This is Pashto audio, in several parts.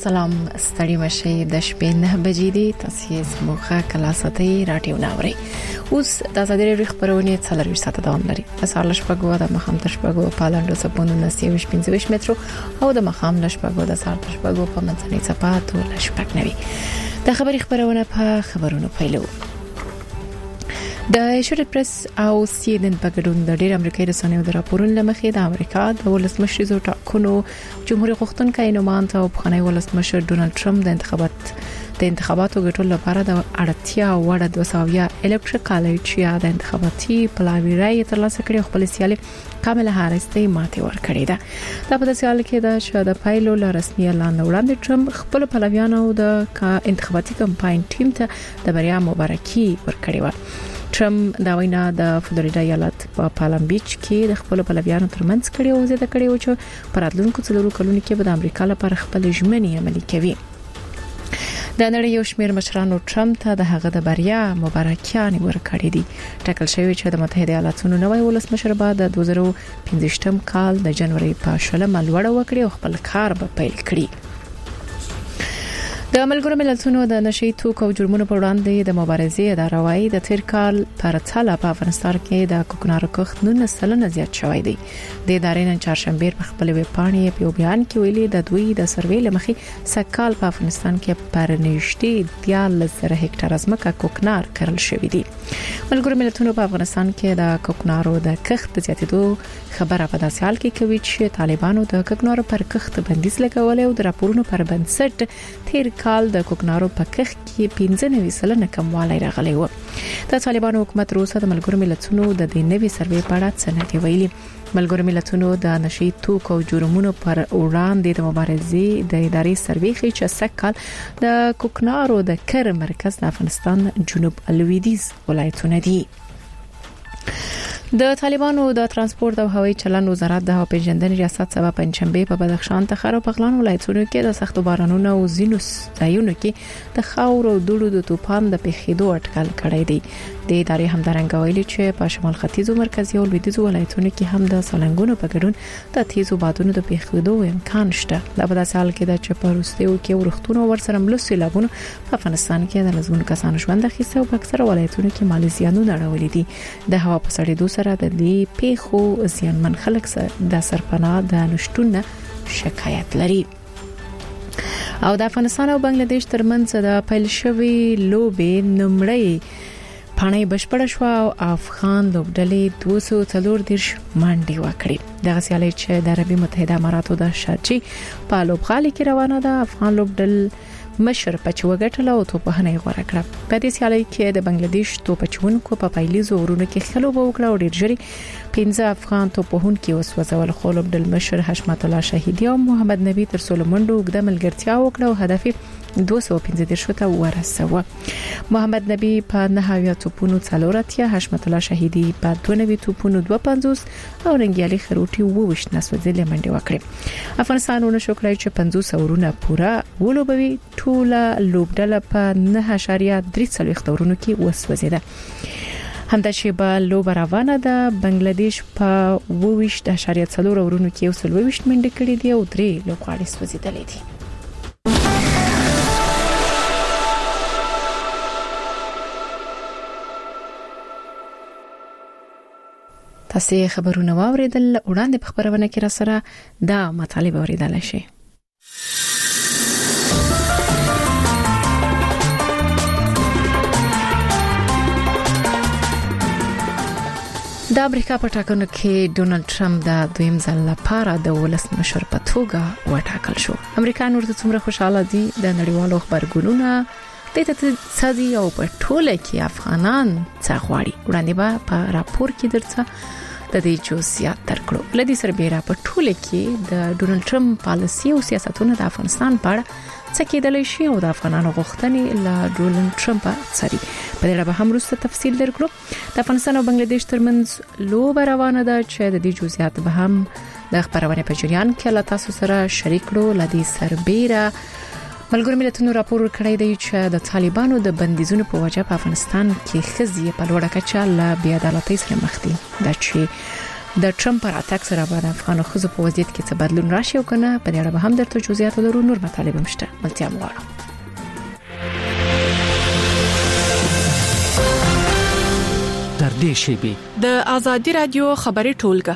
سلام ستړي مشي د شپې 9 بجې دي تاسو زموږه کلاساتي رادیو ناوري اوس د ازادي خبرونه څلور ساعت دوام لري اساله شپږو د مخام تشپږو پالندو سپونو نسیوش 15 مترو او د مخام لشپږو د سار تشپږو په منځنۍ صفاتو لشپږ نوي د خبرونه په خبرونو پیلو د ایشورت پریس او سیدن په ګډون د ډېر امریکایي رسنیو د راپورونو لمخې د امریکا د ولسمشر ټاکنو جمهوریت غوښتونکي نوماند او خاني ولسمشر ډونالد ټرمپ د انتخاباتو ګټلو لپاره د اړتیا وړ 200 الکترل کالج یا د انتخاباتي پلاویرای ترلاسه کړي خپل سیالي کاملا هاریس ته ماته ورکړي ده په داسې حال کې د شاده پایلو ل رسمي اعلان وړاندې ټرمپ خپل پلاویانو د انتخاباتي کمپاین ټیم ته د بریا مبارکي ورکړي و ټرمپ دا وینا د فلوریدا ایالت په پالم بیچ کې د خپل پلویانو ترمنځ کړي او زیاته کړي و چې پر راتلونکو څلورو کلونو کې به د امریکا لپاره خپل ژمنې عملي کوي د نړۍ یو شمېر مشرانو ټرمپ ته د هغه د بریا مبارکیان ورکړي دي ټاکل شوی چې د متحده ایالاتونو نوی ولسمشر بعد د 2015 کال د جنوري په 16 لوړ وکړي او خپل کار به پیل کړي د ملګرو ملتونو د نشي توکو او جرمونو په وړاندې د مبارزې اداره وايي د تیر کال پر څاله په افغانستان کې د کوکنارو کښت 19% زیات شوی دی د ادارې نن چهارشنبه په خپل ویب پاڼې په بیان کې ویلي د دوی د سروې لمخې سکهال په افغانستان کې پر نږدې 13,000 هکټار ځمکه کوکنار کرل شوی دی ملګرو ملتونو په افغانستان کې د کوکنارو د کښت زیاتېدو خبره په داسې حال کې کوي چې طالبانو د کوکنارو پر کښت بندیز لګولې او د راپورونو پر بنسټ تیر کال د کوکنارو په کښت کې 15% کموالی راغلی و د طالبانو حکومت روسه د ملګرو ملتونو د دې نوي سروې په اړه څه نه دی ویلي ملګرو ملتونو د نشي توکو او جرمونو پر وړاندې د مبارزې د ادارې سروې خي چې سکهال د کوکنارو د کر مرکز د افغانستان جنوب لویدیځ ولایتونه دي د طالبانو د ترانسپورت او هوایي چلند وزارت د هوا پیژندنې ریاست سبا پنځشنبه په بدخشان تخار او بغلان ولایتونو کې د سختو بارانونو او زینو ځایونو کې د خاور او دوړو د طوفان د پیښېدو اټکل کړی دی د ادارې همدارنګه ویلي چې په شمال ختیځ او مرکزي او لویدیځ ولایتونو کې هم د سالنګونو په ګډون د تیزو بادونو د پیښېدو امکان شته دا په داسې حال کې د چپروستیو کې ورښتونو ورسره ملوث لګونو په افغانستان کې د لزمون کسانو ژوند اخیسته او په اکثره ولایتونو کې مالي زیانونه راوړي دي د هوا په سړېدو سره د دې پیښو زیانمن خلک د سرپناه د نشټون شکایت لري او د افغانستان او بنگلاديش ترمنځ د پیل شوی لوبې نمړی پانای بشپړ شو او افغان لوبډلې 240 منډي وکړي د غسیالي چې د عربي متحده اماراتو د شارجي په لوبغالي کې روانه ده افغان لوبډل مشر پچوغټل او توپهنه غوړه کړه په دې سیالي کې د بنگلاديش توپچونکو په پایلیزو ورونو کې خلوب وکړه او ډیر جری 15 افغان توپهونکو وسوځول خو لوبډل مشر حشمت الله شهیدی او محمد نبی تر سولمنډو وګد ملګرتیا وکړه او هدف 215 شوته ورسوه محمد نبی په 9 توپونو څلورتیا حشمت الله شهیدی په 92 توپونو 250 او رنګیالي خروټي ووښت نسوځلې منډه وکړه افغانستانونه شکرای چې 50 ورونه پورا ولوبوي ټوله لوبډله په 9.3 ورونو کې وسوځیده همدا چې په لوب روانه ده بنگلاديش په 20.4 ورونو کې وسلوي منډه کړې دي او 3 لوبغاړي سوځیدلې دي تاسو خبرونه واوریدل وړاندې په خبرونه کې را سره دا مطالب اوریدل شي د امریکا په ټاکنو کې ډونالد ټرمپ د دویم ځل لپاره د ولسمشر په توګه وټاکل شو امریکایان ورته څومره خوشاله دي د نړیوالو خبرګونونو د اقتصادي او په ټوله کې افغانان څه غواړي وړاندې به په راپور کې درڅه د دې جزئیات درکړو لدی سربېره په ټوله کې د ډونالد ټرمپ پالیسي او سیاستونه د افغانستان په اړه څه کېدلی شي او د افغانانو غوښتنې له ډونالد ټرمپ سره په دې اړه به هم وروسته تفصیل درکړو د افغانستان او بنگلاديش ترمنځ لوبه روانه ده چې د دې جزئیات به هم د خبرونه په جریان کې له تاسو سره شریک کړو لدی سربېره ملګرو ملتونو راپور کړی دی چې د طالبانو د بندیزونو په وجه په افغانستان کې خزي په لوړه کچه له بې عدالتۍ سره مخ دي دا چې د ټرمپ پر اتاک سره باندې افغان خزو په وضعیت کې څه بدلون راشي او کنه په دې اړه به هم درته جزئیات لرو. نور مطالب مشته ملتیا مغواړم. در دې شیبه د آزادی رادیو خبري ټولګه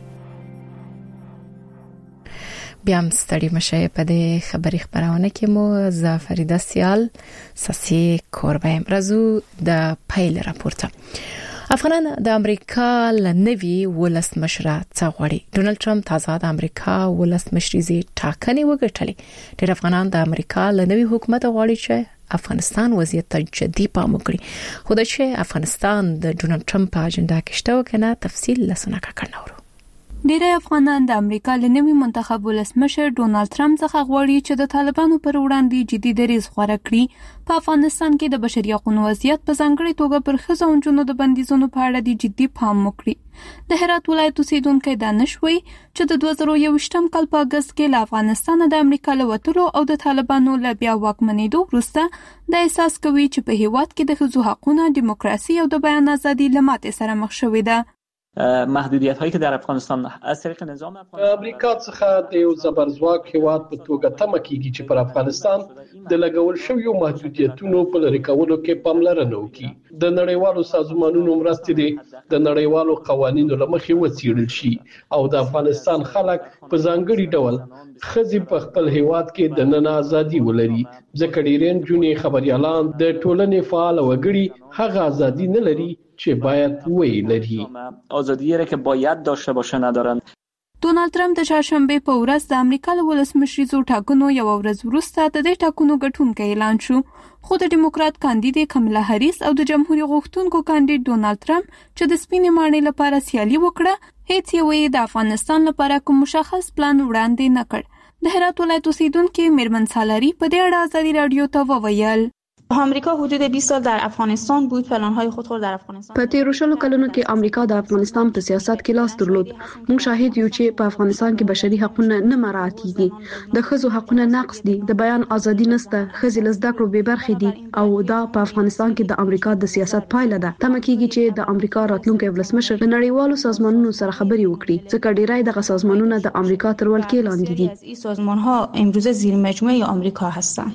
بیا هم ستړي مشه په دې خبري خبرونه کې مو زافریده سیال ساسي کوربه امرزو د پایل راپورته. افغانان د امریکا لنوي ولس مشره څغړي. ډونالد ټرمپ تازه د امریکا ولس مشريزي ټاکنې وګټلې. ډېر افغانان د امریکا لنوي حکومت غواړي چې افغانستان وضعیت ته جدي پام وکړي. خو د چې افغانستان د ډونالد ټرمپ اجنډا کې شته او کنه تفصیل لسنه کړناورو. ډیری افغانان د امریکا لنوي منتخب ولسمشر ډونالد ټرمپ څخه غواړي چې د طالبانو پر وړاندې جدي دریځ غوره کړي. په افغانستان کې د بشري حقوقو وضعیت په ځانګړي توګه پر ښځو او نجونو د بندیزونو په اړه د جدي پام وکړي. د هرات ولایت اوسیدونکو دانشوي چې د 2021م کال په اگست کې له افغانستان د امریکا له وټلو او د طالبانو له بیا واکمنېدو وروسته د احساس کوي چې په هیواد کې د ښځو حقوقو، دیموکراسي او د بیان ازادي له ماتې سره مخ شوې ده. محدودیت هایی که در افغانستان از طریق نظام امریکا څخه د یو زبرځواک هیواد په توګه تمه کیږي چې پر افغانستان د لګول شویو محدودیتونو په لرې کولو کې پاملرنه وکړي. د نړیوالو سازمانونو مرستې د نړیوالو قوانینو لمخې وڅېړل شي او د افغانستان خلک په ځانګړي ډول ښځې په خپل هیواد کې د نن ازادي ولري. ځکه ډېر نجونې خبريالان د ټولنې فعال وګړي هغه ازادي نه لري چې باید ویلري. آزادی را که باید داشته باشه ندارن. ډونالد ټرمپ د چهارشنبه په ورځ د امریکا له ولسمشریزو ټاکنو یو ورځ وروسته د دې ټاکنو ګټونکی اعلان شو. خو د ډیموکرات کاندید کملا هریس او د جمهوریت غوښتونکو کاندید ډونالد ټرمپ چې د سپینې ماڼۍ لپاره سیالي وکړه، هیڅ یې د افغانستان لپاره کوم مشخص پلان وړاندې نه کړ. د هرات ولایت اوسیدونکو میرمن سالاری په دې اړه آزادی رادیو ته وویل: آمریکا حدود 20 سال در افغانستان بود. پلان‌های خود را در افغانستان په تیرو شلو کلونو کې امریکا د افغانستان په سیاست کې لاس درلود. موږ شاهد یو چې په افغانستان کې بشري حقوق نه مراعاتېږي. د ښځو حقوق نقض دي، د بیان ازادي نشته، ښځې له زده کړو بې برخې دي او دا په افغانستان کې د امریکا د سیاست پایله ده. تمه کیږي چې د امریکا راتلونکي ولسمشر د نړیوالو سازمانونو سره خبرې وکړي، ځکه ډیری دغه سازمانونه د امریکا تر ولکې لاندې دي. این سازمان‌ها امروزه زیر مجموعه آمریکا هستند.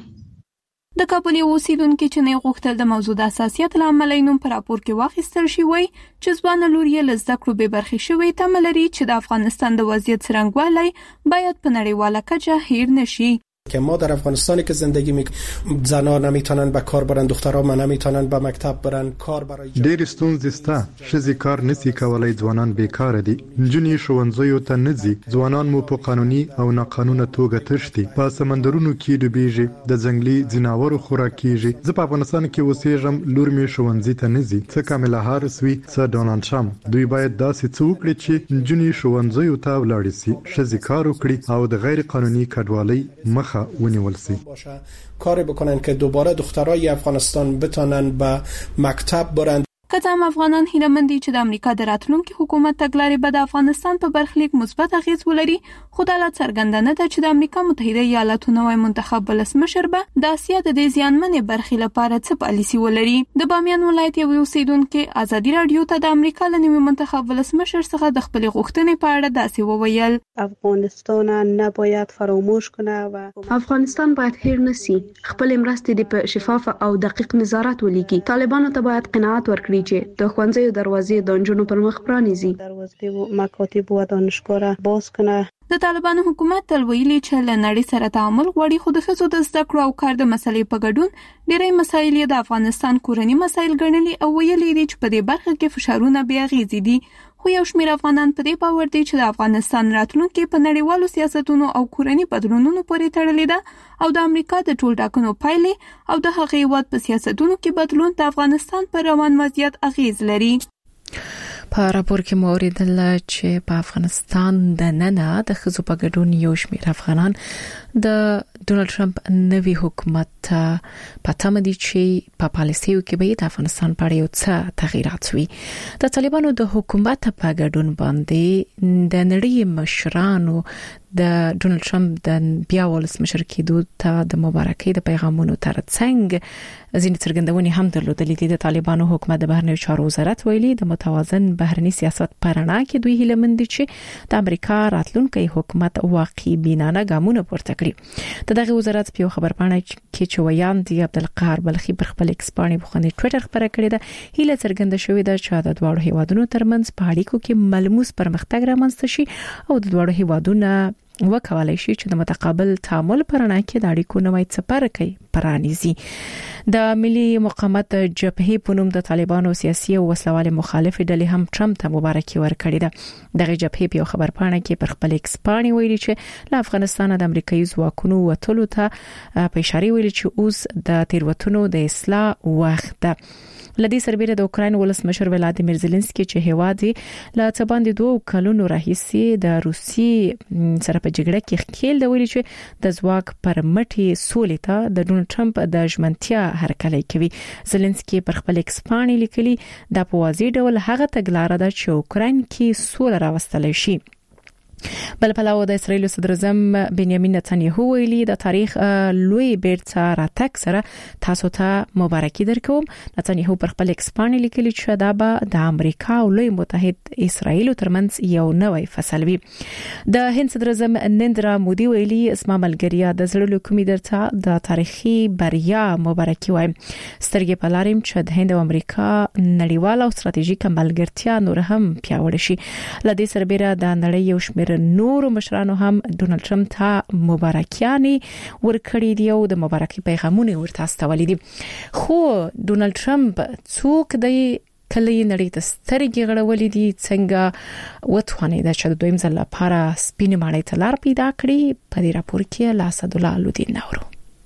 د کابل اوسیدونکو چې نه غوښتل د موضوع د حساسیت لامل نوم پر راپور کې واخیستل شي وای چې ځوان لوري له زده کړو به برخې شوی تم لري چې د افغانستان د وضعیت څرنګوالی باید په نړیواله کچه هیر نشي. که ما در افغانستانی که زندگی میکنیم زنان نمیتونن به کار برن، دخترها نمیتونن به مکتب برن، کار برای ډېر ستونزې شته. ښځې کار نشي کولای، ځوانان بیکاره دي، نجونې ښوونځیو ته نه ځي، ځوانان مو په قانوني او ناقانونه توګه تښتي، په سمندرونو کې ډوبېږي، د ځنګلي ځناورو خوراک کیږي. زه په افغانستان کې اوسېږم، لور مې ښوونځي ته نه ځي. څه کاملا هاریس وي، څه ډونالد ټرمپ، دوی باید داسې څه وکړي چې نجونې ښوونځیو ته ولاړې شي، ښځې کار وکړي او د غیر قانوني کډوالۍ مخه ونیول شي. کاری بکنن که دوباره دخترای افغانستان بتونن به مکتب برن. کله افغانان هیله مندي چې د امریکا د راتلونکي حکومت تګلارې به د افغانستان په برخلیک مثبت اغیز ولري. خو د حالت څرګندونه ده چې د امریکا متحده ایالاتو نوی منتخب ولسمشر به د اسیا د دې ځانمنې برخې لپاره څه پالیسي ولري. د بامیان ولایت یو اوسیدونکو آزادی رادیو ته د امریکا د نوی منتخب ولسمشر څخه د خپل غوښتنې په اړه داسې وویل: افغانستان نباید فراموش کنه و افغانستان باید هیر نشي. خپل مرستې د شفاف او دقیق نظارت ولیکي. طالبانو ته باید قناعت ورکړي چې د ښوونځیو دروازې د نجونو پر مخ پرانیزي، دروازې او مکاتب او دانشګاه را باز کنه. د طالبانو حکومت تل ویلي چې له نړۍ سره تعامل غواړي، خو د ښځو د زده کړو او کار د مسلې په ګډون ډېری مسایل د افغانستان کورني مسایل ګڼلي او ویلي دي چې په دې برخه کې فشارونه بیا غیزي دي. خو یو شمېر افغانان په دې باور دي چې د افغانستان راتلونکي په نړیوالو سیاستونو او کورني بدلونونو پورې تړلې ده او د امریکا د ټول ټاکنو پایلې او د هغې هیواد په سیاستونو کې بدلون د افغانستان پر روان وضعیت اغیز لري. په راپور کې موریدل چې په افغانستان د ننه د ښځو په ګډون یو شمېر افغانان د ډونالد ټرمپ نوي حکومت ته پاتم دي چې په پالیسیو کې به د افغانستان په اړه یو څه تغیرات وي. د طالبانو د حکومت په ګډون باندې د نړۍ مشرانو د ډونالد ټرمپ د بیا ولسمشر کېدو ته د مبارکۍ د پیغامونو ترڅنګ ځینې څرګندونې هم درلودلې دي. د طالبانو حکومت د بهرنیو چارو وزارت ویلي د متوازن بهرني سیاست پرنا کې دوی هیله مند دي چې د امریکا راتلونکي حکومت واقعي بینانه ګامونه پورته کړي. د دغه وزارت په خبرپاڼه کې چې ویان دی عبدالقهار بلخي پر خپل ایکس باندې بخښنې ټوئیټر خبره کړې ده. هیله څرګنده شوې ده چې د دوه هیوادونو ترمنځ په اړیکو کې ملموس پرمختګ رامنځته شي او د دوه هیوادونو وکولای شي چې د متقابل تعامل پرنا کې د اړیکو نوې څپرکې پرانیزي. د ملي مقاومت جبهې په نوم د طالبانو سیاسي او وسلوال مخالف ډلې هم ټرمپ ته مبارکي ورکړې ده. دغه جبهې په خبرپاڼه کې پر خپل ایکس باندې ویلي چې له افغانستان د امریکایي ځواکونو وټولو ته په اشاره ویلي چې اوس د تیروتنو د اصلاح وخت ده. لدی سربېره د اوکراین ولسمشر ولادیمیر زيلنسکي چې هیواد له څه باندې 2 کلونو راهیسې د روسي سره په جګړه کې ښکیل دی ویلي چې د ځواک پر مټي سولې ته د ډونالد ټرمپ د ژمنتیا هرکلی کوي. زيلنسکي پر خپل ایکس باندې لیکلي د په واضح ډول هغه تګلارې ده چې اوکراین کې سوله راوستل شي. بل پلاو د اسرایل صدر اعظم بنیامین نتنیاهو ویلي د تاریخ لوی بیرته راتګ سره تاسو ته مبارکي درکوم. نتنیاهو پر خپل ایکس باندې لیکلي چې دا به د امریکا او لوی متحد اسرایل ترمنځ یو نوې فصل وي. د هند صدر اعظم نریندرا مودي ویلي اسما ملګریا د زړه کومې درته د تاریخي بریا مبارکي وایم. سترګې په لاریم چې د هند او امریکا نړیواله او ستراتیژیکه ملګرتیا نور هم پیاوړې شي. لدې سربېره د نړۍ یو شمېر نورو مشرانو هم ډونالد ټرمپ ته مبارکیاني ورکړي دي او د مبارکي پیغامونه ورته استولې دي. خو ډونالد ټرمپ څوک دی کله یې نړۍ ته سترګې غړولې دي څنګه وتواني د چا دویم ځل لپاره سپینې ماڼۍ ته لار پیدا کړي په دې راپور کې لا اسد الله الدین نورو.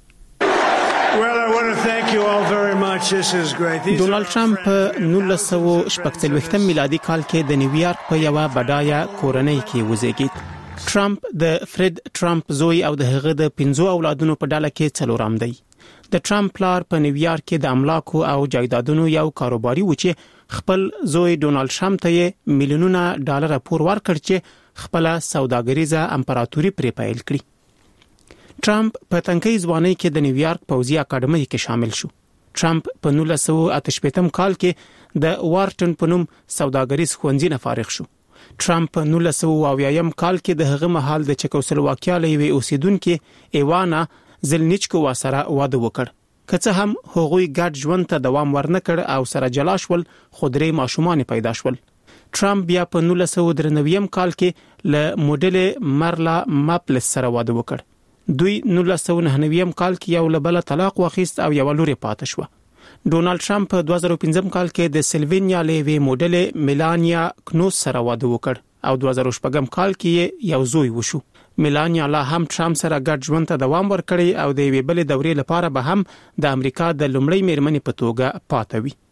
ډونالد ټرمپ په 1946 میلادي کال کې د نیویارک په یو بډایه کورنۍ کې وزیږید. ټرمپ د فرید ټرمپ زوی او د هغه د 5 اولادونو په ډله کې څلورم دی. د ټرمپ پلار په نیویارک کې د املاکو او جایدادونو یو کاروباري و چې خپل زوی ډونالد ټرمپ ته میلیونونه ډالر پور ورکړ چې خپل سوداګریزه امپراتوري پرې پیل کړي. ټرمپ په تنکي ځوانۍ کې د نیویارک پوځي اکاډمۍ کې شامل شو. ټرمپ په 1988 کال کې د وارټن په نوم سوداګریز ښوونځي نه فارغ شو. ټرمپ په 1980 کال کې د هغه مهال د چکوسلواکیا لوي اوسیدونکو ایوانا زلنیچکو سره واده وکړ. که څه هم هغوی ګډ ژوند ته دوام ورنکړ او سره جلا شول، خو درې ماشومان پیدا شول. ټرمپ بیا په 1993 کال کې له موډل مرلا ماپلس سره واده وکړ. دوی 1999 کال کې یو لبل طلاق واخیست او یو لوري پاتې شو. ډونالد ټرمپ په 2015 کال کې د سلوینیا لیوي موډل میلانیا کنوس سره واده وکړ او 2016 کال کې یو زوی وشو. میلانیا لا هم ټرمپ سره ګډ ژوند ته دوام ورکړي او د یوې بل دورې لپاره به هم د امریکا د لومړۍ میرمنې په توګه پاتې وي.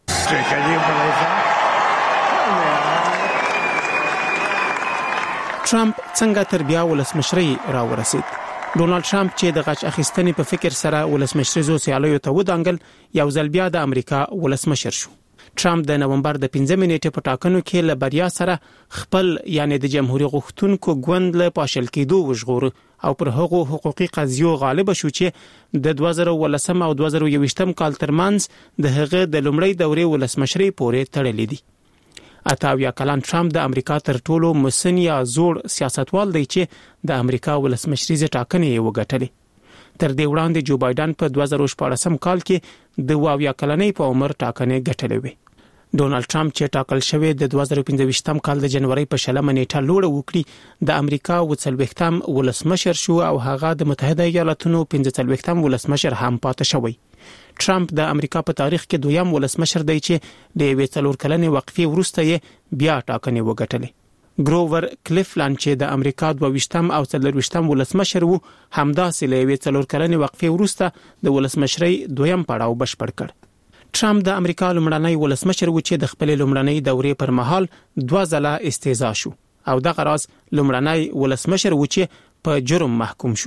ټرمپ څنګه تر بیا ولسمشرۍ راورسید؟ ډونالد ټرمپ چې د غچ اخیستنې په فکر سره ولسمشریزو سیالیو ته ودانګل، یو ځل بیا د امریکا ولسمشر شو. ټرمپ د نومبر د 15 نیټې په ټاکنو کې له بریا سره خپل یعنی د جمهوریت غوښتونکو ګوند له پاشل کېدو وژغور او پر هغو حقوقي قضیو غالب شو چې د 2019 او 2020 کال ترمنځ د هغه د لومړۍ دورې ولسمشرۍ پورې تړلې دي. اتاویا کلن ټرمپ د امریکا تر ټولو مسن یا زوړ سیاستوال دی چې د امریکا ولسمشریزه ټاکنې وګټلې. تر دې وړاندې جو بایدن په 2014 کال کې د 22 کلنۍ په عمر ټاکنې ګټلې وې. ډونالد ټرمپ چې ټاکل شوی د 2015 کال د جنوري په 16 نیټه لوړ وکړي، د امریکا وڅلوختم ولسمشر شو او هغه د متحده ایالاتونو 15 ولسمشر هم پاتې شوی. ټرمپ د امریکا په تاریخ کې دویم ولسمشر دی چې د 4 کلنې وقفې وروسته یې بیا ټاکنې وګټلې. ګروور کلیفلند چې د امریکا 22 او 23 ولسمشر وو، همداسې له 4 کلنې وقفې وروسته د ولسمشرۍ دویم پړاو بشپړ کړ. ټرمپ د امریکا لومړنی ولسمشر و چې د خپل لومړنۍ دورې پر مهال 2 ځله استعزا شو او دغه راز لومړنی ولسمشر و چې په جرم محکوم شو.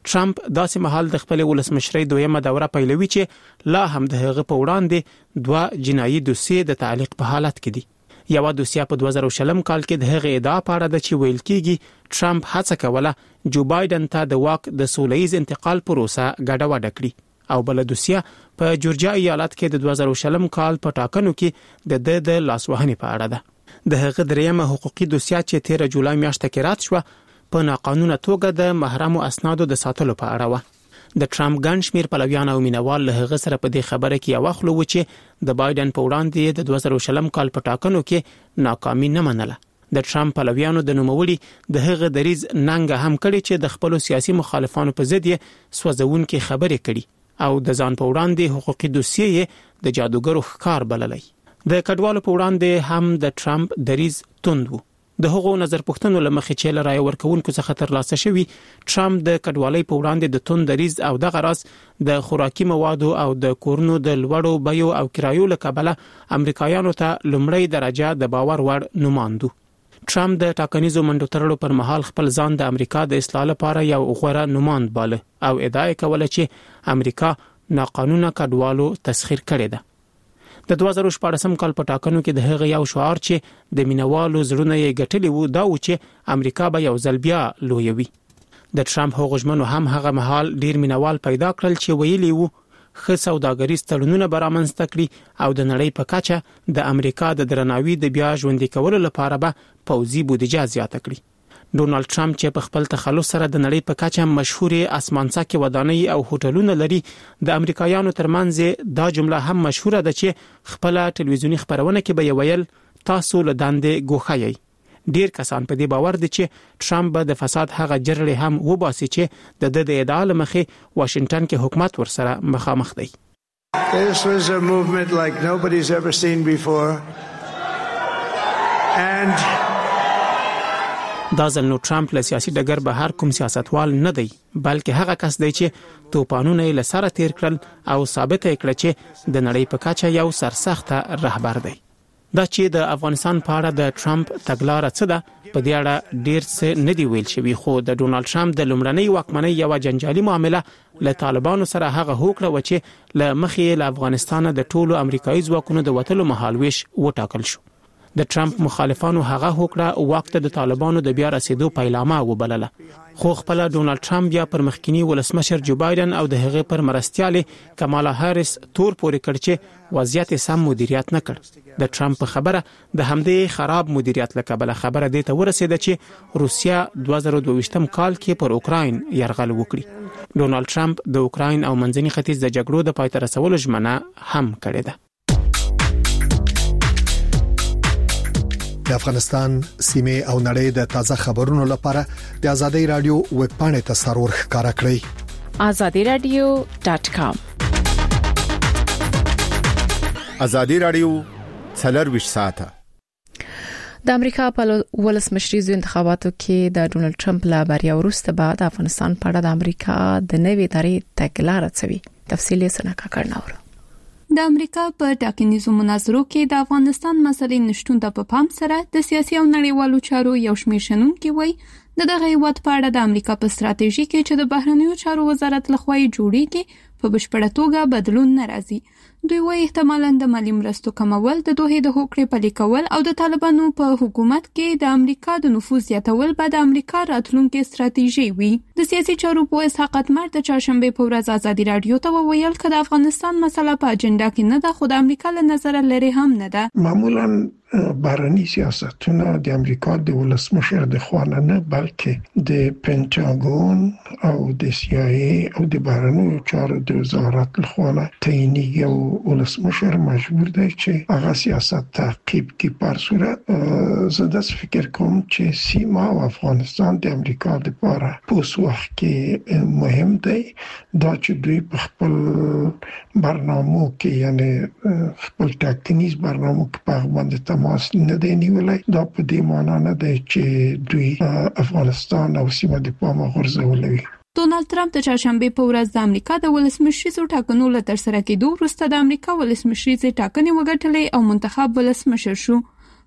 ټرمپ داسې مهال د خپل ولسمشرۍ دویمه دوره پیلوي چې لا هم د هغه په وړاندې 2 جنایي دوسیې د تعلیق په حالت کې دي. یو دوسیه په 2020 کال کې د هغه ادعا پاړه ده چې ویل کېږي ټرمپ هڅه کوله جو بایدن ته د واک د سولهییز انتقال پروسه ګډوډه کړي او بل دوسیه په جورجیا ایالت کې د 2020 کال په ټاکنو کې د لاسوهنې په اړه ده. د هغه دریمه حقوقي دوسیه چې 13 جولای میاشته کې رات شو په ناقانونه توګه د محرمو اسنادو د ساتلو په اړه و. د ټرمپ ګڼ شمېر پلویان او مینوال له هغه سره په دې خبره کې یو خلو و چې د بایدن په وړاندې د 2020 کال په ټاکنو کې ناکامي نه منله. د ټرمپ پلویانو د نوموړي د هغه دریز ننګ هم کړی چې د خپل سیاسي مخالفانو په ضد یې سوځونکي خبرې کړي او د ځان په وړاندې حقوقي دوسیې د جادوګرو ښکار بللی. د کډوالو په وړاندې هم د ټرمپ دریز توند و. د هغو نظر پوښتنو لمخې چې لرای ورکوونکو څخه ترلاسه شوی ټرمپ د کډوالۍ په وړاندې د توند دریز او د غراس د خوراکي موادو او د کورونو د لوړو بیو او کرایو له کبله امریکایانو ته لومړی درجه د باور وړ نوماندو. ټرمپ د ټاکنیزو منډو ترلو پر مهال خپل ځان د امریکا د اصلاح لپاره یو غوره نوماند باله او ادعا کوله چې امریکا ناقانونه کډوالو تسخیر کړي ده. د 2014 کال په ټاکنو کې د هغه یو شعار چې د مینوالو زړونه یې ګټلي وو دا و چې امریکا به یو ځل بیا لویوي. د ټرمپ هغوجمنو هم هغه مهال ډیر مینوال پیدا کړل چې ویلي وو ښه سوداګریز تړونونه برابرمنځته کړي او د نړۍ په کچه د امریکا د درناوي د بیا ژوندۍ کولو لپاره به پوځي بودیجه زیاته کړي. ډونالد ټرمپ چې په خپل تخلص سره د نړۍ په کچه مشهورې اسمانڅکي ودانۍ او هوټلونه لري د امریکایانو ترمنځ دا جمله هم مشهوره ده چې خپل ټلویزیونی خبرونه کې به ویل تاسو له دندې ګوښه یې. ډیر کسان په دې باور دي چې ټرمپ به د فساد هغه جرړې هم وباسي چې د ادعا لمخې واشنگټن کې حکومت ورسره مخامخ دی. This was a movement like nobody's ever seen before and دا ځل نو ټرمپ له سیاسي ډګر بهر کوم سیاستوال نه دی بلکې هغه کس دی چې توپانونه یې له سره تیر کړل او ثابت کړ چې د نړۍ په کچه یو سرسخته رهبر دی. دا چې د افغانستان په اړه د ټرمپ تګلارې څه ده په دې اړه ډیر څه نه دی ویل شوی خو د ډونالد ټرمپ د لومړنۍ واکمنۍ یو جنجالي معامله له طالبانو سره هغه هوکړه و چې له مخې له افغانستان د ټولو امریکایي ځواکونو د وټلو مهالويش وټاکل شو. د ټرمپ مخالفانو هغه هوکړه وخت د طالبانو د بیا رسیدو پیلامه وبلله خو خپل ډونالد ټرمپ بیا پر مخکنی ولسمشر جو بایدن او د هغه پر مرستياله کمالا هاریس تور پورې کړ چې وضعیت سم مدیریت نه کړ. د ټرمپ خبره د همدې خراب مدیریت لکبله خبره دی ته ورسېده چې روسیا 2022 کال کې پر اوکراین یرغل وکړي. ډونالد ټرمپ د اوکراین او منځني ختیځ د جګړو د پای ته رسولو ژمنه هم کړې ده. د افغانستان سیمه او نړۍ د تازه خبرونو لپاره د ازادي رادیو ویب پاڼه ته سرور ښکارا کړئ azadiradio.com. ازادي رادیو څلرويش ساعته. د امریکا په ولسمشریزو انتخاباتو کې د ډونالد ټرمپ لا بریا وروسته بعد افغانستان په اړه د امریکا د نوې ادارې تګلارې څوي. تفصیلي سنکا کړناور. د امریکا په ټاکنیزو مناظرو کې د افغانستان مسلې نشټون ته په پام سره د سیاسي او نړیوالو چارو یو شمېر شنونکي وایي دغه هیواد په اړه د امریکا په ستراتیژي کې چې د بهرنیو چارو وزارت لخوا جوړیږي په بشپړه توګه بدلون نه راځي. دوی وايي احتمالاً د مالی مرستو کمول د دوه د هوکړې پلي کول او د طالبانو په حکومت کې د امریکا د نفوذ زیاتول به د امریکا راتلونکي ستراتیژي وي. د سیاسي چارو په اسحاق اتمر د چهارشنبه په ورځ ازادي رادیو ته وویل چې د افغانستان مسله په اجنډا کې نه ده خو د امریکا له نظر لري هم نه ده. معمولاً بهرني سیاستونه د امریکا د ولسمشر د خوا نه بلکې د پینټاګون او د CIA او د بهرنیو چارو د وزارت لخوا تعیینیږي او ولسمشر مجبور دی چې هغه سیاست تعقیب کړي. په صورت زه د فکر کوم چې سیمه او افغانستان د امریکا لپاره په وخت کې مهم دی دا چې دوی په خپل برنامو کې یعنی خپل ټاکنیز برنامو کې په باندې تماس نه دی نیولای. دا په دې معنی نه دی چې دوی افغانستان او سیمه د پامه غورځولوي. ډونالد ټرمپ د چهارشنبه په ورځ د امریکا د ولسمشریزو ټاکنو له ترسره کېدو وروسته د امریکا ولسمشریزې ټاکنې وګټلې او منتخب ولسمشر شو.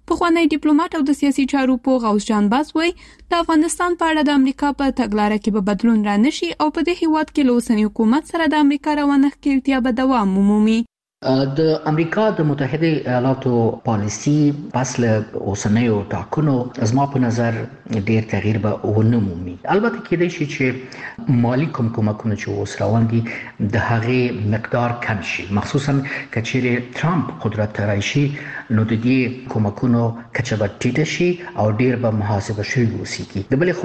پخوانی ډیپلوماټ او د سیاسي چارو په غوث جان باز وای د افغانستان په اړه د امریکا په تګلارې کې به بدلون رانشي او په دې هیواد کې له اوسنی حکومت سره د امریکا روانه ښکېلتیا به دوام ومومي. د امریکا د متحده ایالاتو پالیسی پس له اوسنیو ټاکنو زما په نظر ډیر تغییر به ونه مومي. البته کېدای شي چې مالی کومکونه چې اوس روان دي د هغې مقدار کم شي، مخصوصا که چیرې ترامپ قدرت ته راشي نو د دې کومکونو کچه به ټیټه شي او ډیر به محاسبه شوي اوسېږي. د بلې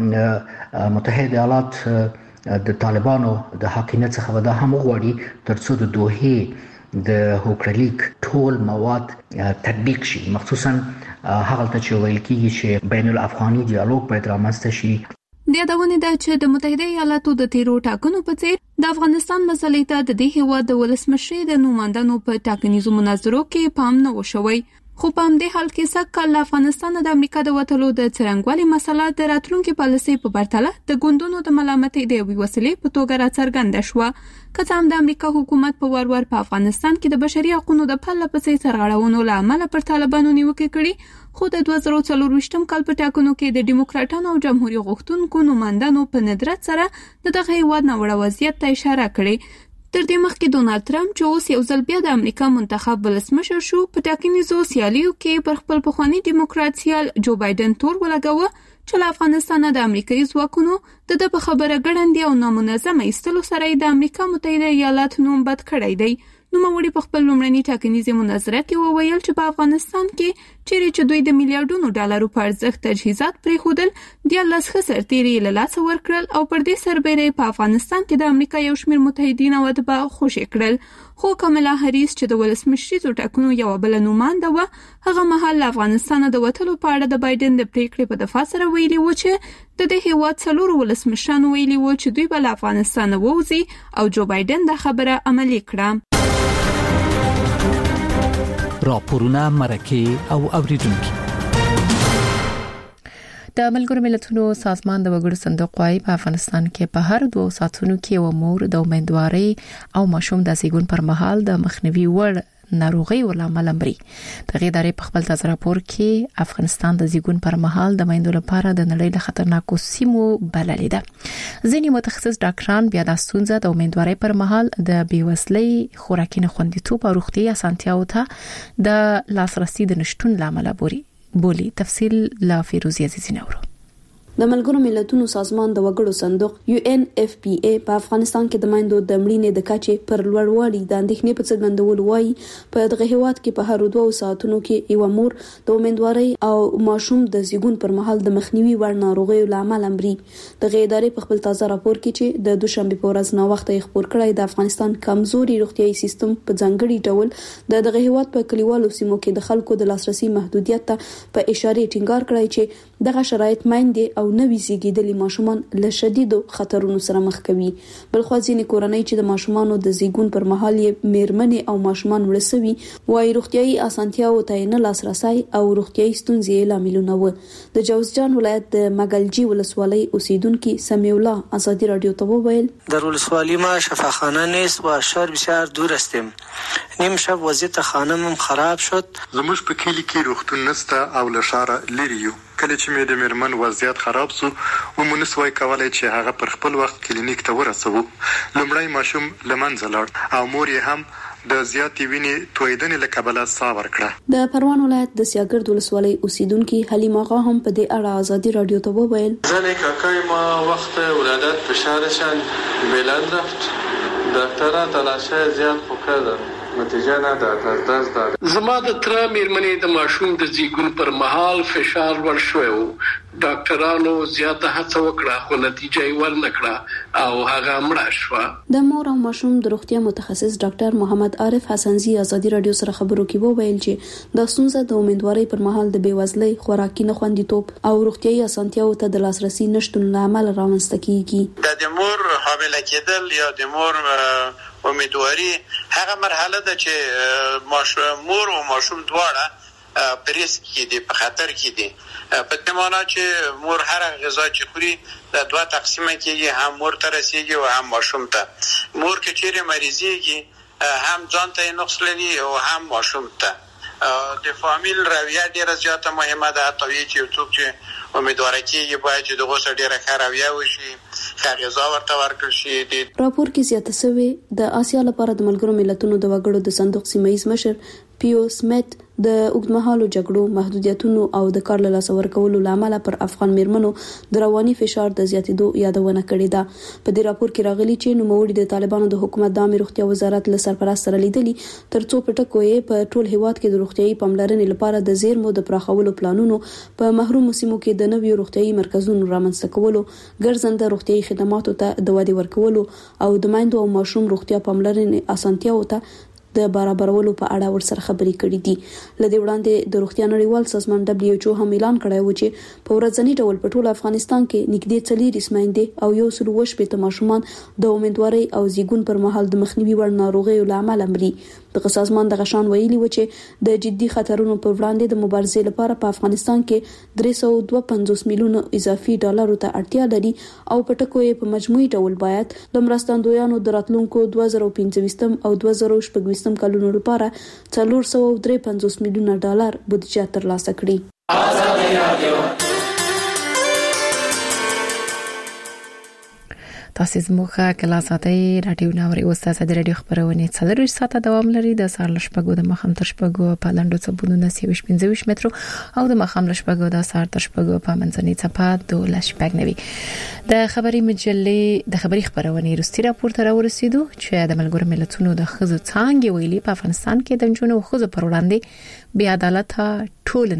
خوا متحده ایالات د طالبانو د حاکمیت څخه به دا هم وغواړي ترڅو د دوحې د هوکړلیک ټول مواد تطبیق شي، مخصوصا هغه ته چې ویل کېږي چې بین الافغاني ډیالوګ باید رامنځته شي. د یادونه ده چې د متحده ایالاتو د تیرو ټاکنو په څیر د افغانستان مسلې ته د دې هیواد د ولسمشر د نوماندانو په ټاکنیزو مناظرو کې پام نه وشوي. خو په همدې حال کې سکه افغانستان د امریکا د وټلو د څرنګوالي مسله د راتلونکو پالیسي په پرتله د ګوندونو د ملامتۍ د وی وسیلې په توګه راڅرګنده شوه. که څه هم د امریکا حکومت په وار په افغانستان کې د بشري حقوقو د پله پسې سرغړونو له امله پر طالبانو نیوکې کړي، خو د 2024 کال په ټاکنو کې د ډیموکراټانو او جمهوریت غوښتونکو نوماندانو په ندرت سره دغه هیواد ناوړه وضعیت ته اشاره کړې. تر دې مخکې ډونالد ټرمپ چې اوس یو ځل بیا د امریکا منتخب ولسمشر شو په ټاکنیزو سیالیو کې پر خپل پخوانی ډیموکرات سیال جو بایدن تور ولګاوه چې له افغانستان د امریکایي ځواکونو د په خبره ګړندې او نامنظمه ایستلو سره د امریکا متحده ایالاتو نوم بد کړی دی. نوموړي په خپل لومړني ټاکنیزې مناظره کې وویل چې په افغانستان کې چې دوی د میلیارډونو ډالرو په ارزښت تجهیزات پرېښودل، 14 ښه سرتېري له لاسه ورکړل او پر دې سربېره په افغانستان کې د امریکا یو شمېر متحدین او اتباع خوشې کړل. خو کاملا هریس چې د ولسمشریزو ټاکنو یو بل نومانده و، هغه مهال افغانستان د وټلو په اړه د بایدن د پریکړې په دفاع سره ویلي و چې د دې هیواد څلور ولسمشرانو ویلي و چې دوی به له افغانستان ووځي او جو بایدن دا خبره عملي کړه. راپورونه مرکه او اوریدونکو. د ملګرو ملتونو سازمان د وګړو صندوق وايي په افغانستان کې په هر 2 ساعتونو کې یو مور د امیدواري او ماشوم د زیږون پر مهال د مخنیوي وړ ناروغي ولامل مري. دغه ادارې په خپل تازه راپور کې افغانستان د زیږون پر مهال د میندو لپاره د نړۍ له خطرناکو سیمو بللې ده. ځینې متخصص ډاکټران بیا د ستونزه د امیدواري پر مهال د بیوسلۍ خوراکي خوندیتوب او روغتي اسانتیاو ته د لاسرسي د نشټون لامل بولي. تفصیل لا فیروزی عزیزی نورو. د ملګرو ملتونو سازمان د وګړو صندوق UNFPA په افغانستان کې د مایندو د مړینې د کچې پر لوړوالي د اندېښنې په څرګندولو وايي په دغه هیواد کې په هر 2 ساعتونو کې یو مور د امیدواري او ماشوم د زیږون پر مهال د مخنیوي وړ ناروغیو لامل مري. دغه ادارې په خپل تازه راپور کې چې د دوشنبه په ورځ نو وخت یې خبر کړی د افغانستان کمزوري روغتيایي سیستم په ځانګړي ډول دغه هیواد په کلیوالو سیمو کې د خلکو د لاسرسي محدودیت ته په اشاره ټینګار کړی چې دغه شرایط مایندې او نوي زیږیدلي ماشومان له شدیدو خطرونو سره مخ کوي. بلخو ځینې کورنۍ چې د ماشومانو د زیږون پر مهال یې میرمنې او ماشومان ورسوي وايي روغتيایي اسانتیاو ته نه لاسرسي او روغتيایي ستونزې لاملونه و. د جوزجان ولایت د مګلجی ولسوالۍ اوسیدونکو سمیع الله ازادي رادیو ته وویل در ولسوالی ما شفاخانه نیست و شهر بسیار دور هستیم. نیم شب وضعیت خانمم خراب شد. زموږ په کلی کې روغتون نسته او له ښاره لري یو. کله چې مې د میرمن وضعیت خراب شو و مونږ نسوای کولای چې هغه پر خپل وخت کلینیک ته ورسوو. لومړی ماشوم لمنځه لاړ او مور یې هم د زیاتې وینې تویدنې له کبله ساه ورکړه. د پروان ولایت د سیاګرد ولسوالۍ اوسیدونکو حلیمه آقا هم په دې اړه ازادي رادیو ته وویل زن کاکای ما وقت ولادت به شهرشان بلند رفت. دکترها تلاشه زیاد خو کردن نتیجه نداد. درد داد. زما د تر میرمنې د ماشوم د زیږون پر مهال فشار ور شو. ډاکټرانو زیاته هڅه وکړه خو نتیجه یې ورنکړه او هغه مړه شو. د مور او ماشوم د روغتیا متخصص ډاکټر محمد عارف حسنزي ازادي رادیو سره خبرو کې وویل چې د ستونزه د امیدواري پر مهال د بیوزلۍ خوراکي خوندیتوب او روغتیایي اسانتیاو ته د لاسرسي نشټون لامل رامنځته کیږي. د مور حامله کېدل یا د مور امیدواري هغه مرحله ده چې مور او ماشوم دواړه په ریسک کې دي، په خطر کې دي. په دې معنی چې مور هر غذا چې خوري د 2 تقسیمه کېږي، هم مور ته رسیږي او هم ماشوم ته. مور کې چیرې مریضيږي هم ځان ته نقص لري او هم ماشوم ته. د فامیل رویه ډیره زیاته مهمه ده. حتی چې څوک چې امیدوار کیږي باید چې دغه سره ډیره ښه رویه وشي، ښه غذا ورته ورکړل شي. راپور کې زیاته شوی د آسیا لپاره د ملګرو ملتونو د وګړو د صندوق سیمایي مشر پیو سمیت د اوږدمهالو جګړو، محدودیتونو او د کار له لاسه ورکولو لامل پر افغان میرمنو د رواني فشار د زیاتېدو یادونه کړې ده. په دې راپور کې راغلي چې نوموړي د طالبانو د حکومت د عامه روغتیا وزارت له سرپرست سره لیدلي ترڅو په ټکو یې په ټول هیواد کې د روغتيایي پاملرنې لپاره د زیرمو د پراخولو پلانونو، په محروم سیمو کې د نویو روغتيایي مرکزونو رامنځته کولو، ګرځنده روغتيایي خدماتو ته د وادي ورکولو او د مایندو او ماشوم روغتیا پاملرنې اسانتیاو ته د برابرولو په اړه ورسره خبرې کړې دي. لدې وړاندې د روغتیا نړیوال سازمان WHO هم اعلان کړی و چې په ورځنی ډول په ټول افغانستان کې نږدې 4 رسمایندې او 120 ماشومان د امیدواري او زیږون پر مهال د مخنیوي وړ ناروغیو لامل مري. د سازمان د غشان ویلي و چې د جدي خطرونو پر وړاندې د مبارزې لپاره په افغانستان کې 352 میلیونه اضافي ډالرو ته اړتیا لري او په ټکو یې په مجموعي ډول باید د مرستندویانو د راتلونکو 2015 او 2016 کلونو لپاره 453 میلیونه ډالر بودیجه ترلاسه کړي. تاسو زموږه کلاساتي رادیو ناوري اوسه د رادیو خبرونه 4 ساعته دوام لري. د سهار لشپګو د مخام تر شپګو په لاندو څبونو 95 مترو او د مخام لشپګو د سهار تر شپګو په منځني چپا د لشپګ نوي. د خبري مجلې د خبري خبرونه رستي راپور تر ورسېدو چې د ملګرو ملتونو د خزو څنګه ویلي په افغانستان کې د جنونو خزو پر وړاندې بی عدالتي ټول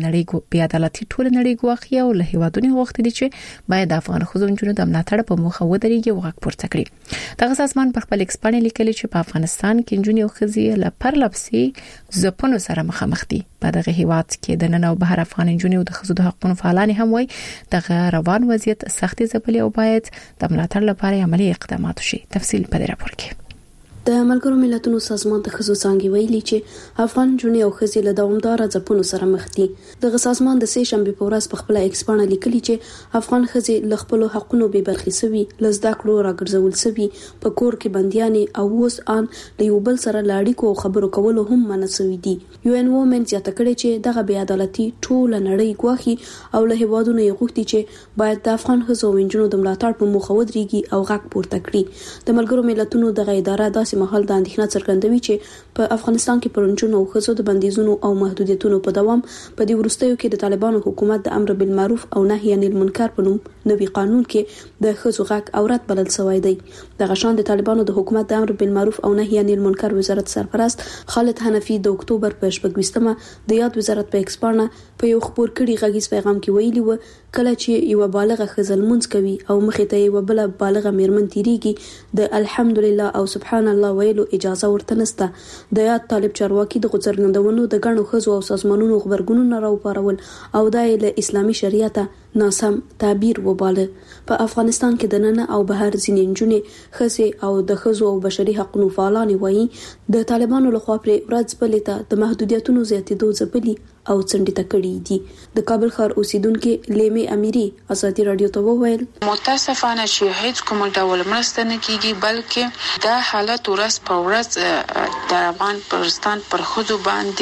نړۍ ګواخي او له هیوادونو وخت دي چې باید افغان خزو جنونو د ملاتړ په موخه ودرېږي وغږ پورته کړي. دغه سازمان په خپل ایکسپانه لیکلي چې په افغانستان کې جنونو خزي له پرلپسې ځپونو سره مخامخ دي. په دغه هیواد کې د نن او بهر افغان جنونو د خزو د حقوقو فعالان هم وایي دغه روان وضعیت سختي ځپلي او باید د ملاتړ لپاره عملی اقدامات وشي. تفصیل په دې راپور کې. د ملګرو ملتونو سازمان د خزو څنګه ویلي چې افغان جنونو او خزي له دوامدار ځپونو سره مخ دي. دغه سازمان د سې شنبه په ورځ په خپل ایکسپانه لیکلي چې افغان خزي له خپل حقوقو به برخې سوي، لزدا کړو راګرځول سوي، په کور کې بنديانې او اوس ان له یو بل سره لاړې کو خبرو کولو هم منسوي دي. UN Women زیاته کړي چې دغه بې عدالتي ټول نړۍ ګواخي او له هیوادونو یې غوښتي چې باید د افغان خزو وینجونو د ملاتړ په موخه ودرېږي او غږ پورته کړي. د ملګرو ملتونو دغه اداره مهال د اندېښنه څرګندوي چې په افغانستان کې پرونجونو او خزو د بندیزونو او محدودیتونو په دوام په دې ورستیو کې د طالبانو حکومت د امر بالمعروف او نهي عن المنکر په نوم نوي قانون کې د خزو غږ اورات بلل شوی دی. د غشان د طالبانو د حکومت د امر بالمعروف او نهي عن المنکر وزارت سرپرست خالد حنفي د اکتوبر په 28مه د یاد وزارت په ایکسپانه په یو خبر کړي غږیز پیغام کې ویلي و کله چې یو بالغه خزل منځ کوي او مخې ته یو بل بالغه میرمن تیریږي د الحمدلله او سبحان الله ویلو اجازه ورته نشته. د یاد طالب چارواکي د غوڅرګندونو د غنو خزو او سازمانونو خبرګونونه راوپارول او د اسلامي شریعت ناسم تعبیر وباله. په افغانستان کې د نن او بهر ځینې جنونې خزي او د خزو او بشري حقوقو فعالان وایي د طالبانو لخوا پر ورځ بلې ته د محدودیتونو زیاتېدو ځپلي او څنډه کړي دي. د کابل ښار اوسیدونکو لیمه امیری ازادي رادیو ته وویل متاسفانه چې هیڅ کوم ډول مرسته نه کیږي بلکې دا حالت ورځ په ورځ د افغانستان پر خزو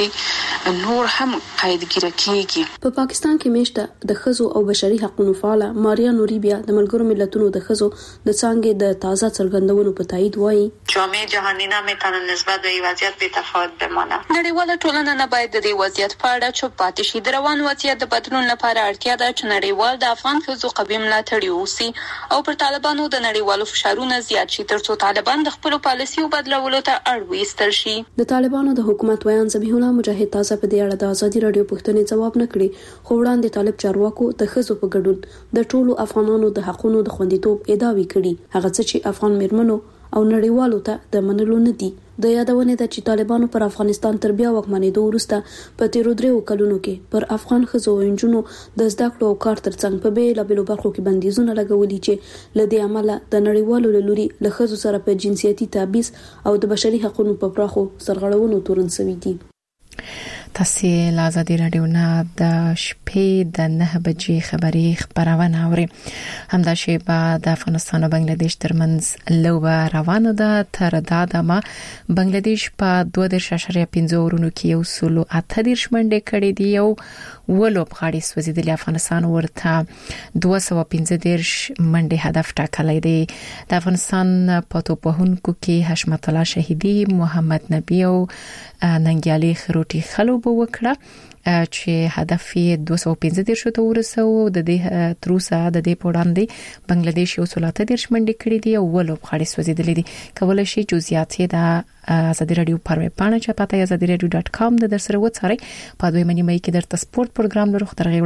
باندې نور هم قیدګیره کیږي. په پاکستان کې میشته د خزو او بشري حقوقو فعاله ماریا نوریبیا د ملګرو ملتونو د خزو د څنګه د تازه څرګندونو په تایید وایي جامعه جهانی نمیتونه نسبت به وضعیت بی تفاوت بمانه. نړیواله ټولنه نه باید د دې وضعیت په اړه چوپ پاتې شي. د روان وضعیت د بدلون لپاره اړتیا ده چې نړیوال د افغان خزو قوي ملاتړ وکړي او پر طالبانو د نړیوالو فشارونو زیات شي ترڅو طالبان د خپل پالیسیو بدلولو ته اړ وایستل شي. د طالبانو د حکومت ویان ذبیح الله مجاهد تازه په دې اړه د ازادي رادیو پوښتنې جواب نکړي خو وړاندې طالب چارواکو د خزو په ګډون د ټولو افغانانو د حقوقو د خوندیتوب ادعاوې کړي. هغه څه چې افغان میرمنو او نړیوالو ته د منلو نه دي. د یادونه ده چې طالبانو پر افغانستان تر بیا واکمنېدو وروسته په تیرو 3 کلونو کې پر افغان خزو او انجونو د زده کړو او کار ترڅنګ په بیلابېلو برخو کې بندیزونه لګولي چې لدې عمله د نړیوالو لوري له خزو سره په جنسيتي تبعیض او د بشري حقوقو په پراخو سرغړونو تورن شوی دي. تاسو له آزادي رادیو نه د شپې د 9 بجې خبري خبرونه اوري. همدا شی د افغانستان او بنگلاديش ترمنځ لوبه روانه ده. تر دا دمه بنگلاديش په 2.5 اورونو کې یو سلو 8 منډه کړې دي او ولوب غاړي سوځیدلی. افغانستان ورته 215 منډه هدف ټاکلی دی. د افغانستان په توپهونکو کې حشمت الله شهیدی، محمد نبی او ننګیالي خروټي خلوب وکړه چې هدف یې 215 شته ورسو. د دې تروسه د دې پوړاندې بنگلاديش یو سلطه د منډه کړې دي او ولوب غاړي سوځیدلې دي. کولای شي جزئیات د آزادي رادیو پر ویب پاڼه چې پته azadiradio.com د درسره وڅاري. په دوی منی مې کې درته سپورت پروګرام لرو.